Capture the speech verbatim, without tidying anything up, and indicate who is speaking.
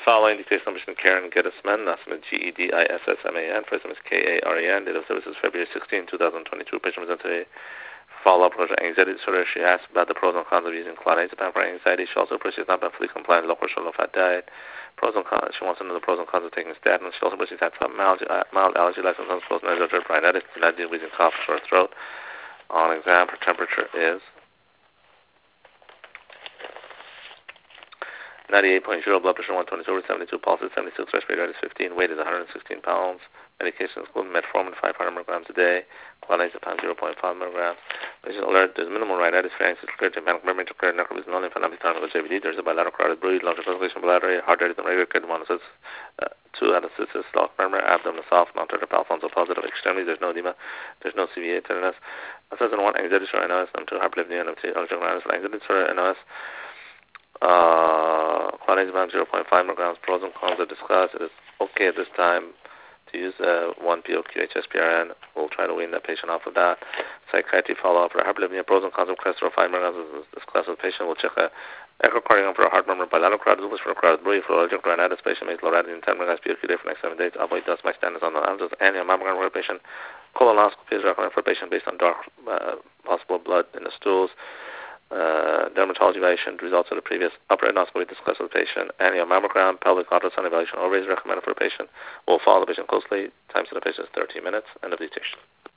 Speaker 1: following dictation of Karen Gedisman, last name G E D I S S M A N, first name is K A R E N, date of service is February sixteenth, twenty twenty-two. Patient presented a follow-up for anxiety disorder. She asked about the pros and cons of using clonazepam for anxiety. She also appreciates not been fully compliant with low-carb, low-fat diet. Pros and cons. She wants to know the pros and cons of taking statins. She also appreciates had some mild, uh, mild allergy like sometimes post-nasal drip rhinitis, not deal with cough, sore throat. On exam, her temperature is ninety-eight point zero, blood pressure one twenty-two over seventy-two, pulse is seventy-six, respiratory rate is fifteen, weight is one hundred sixteen pounds. Medications include metformin five hundred milligrams a day, clonazepam zero point five milligrams. Patient alert, there's minimal rhinitis, pharyngitis, clear, tympanic murmur, clear, necropsy, non-lymphatic, J V D. There's a bilateral carotid bruit, larger circulation, bladder, heart rate is irregular, clear, monocytes, uh, two anastasis, soft murmur, abdomen soft, non-tartar Alfonso positive, extremity, there's no edema, there's no C V A tenderness. Assessment one, anxiety disorder, N O S, number two, hyperlipidemia, number three, allergic anxiety disorder, N O S. Uh, clonazepam zero point five milligrams, pros and cons are discussed. It is okay at this time to use uh, one P O Q H S P R N. We'll try to wean that patient off of that. Psychiatry follow-up for hyperlipidemia, pros and cons of cholesterol five milligrams is discussed with the patient. We'll check a echocardiogram for a heart murmur, bilateral carotid lupus for a carotid bruit, for allergic rhinitis. Patient makes loratadine ten milligrams P O Q day for the next seven days. Avoid dust. My standards on the analysis. Annual mammogram for a patient. Colonoscopy is recommended for a patient based on dark uh, possible blood in the stools. Uh, dermatology evaluation, results of the previous upper endoscopy discussed with the patient. Annual mammogram, pelvic ultrasound evaluation always recommended for a patient. We'll follow the patient closely. Time to the patient is thirteen minutes. End of dictation.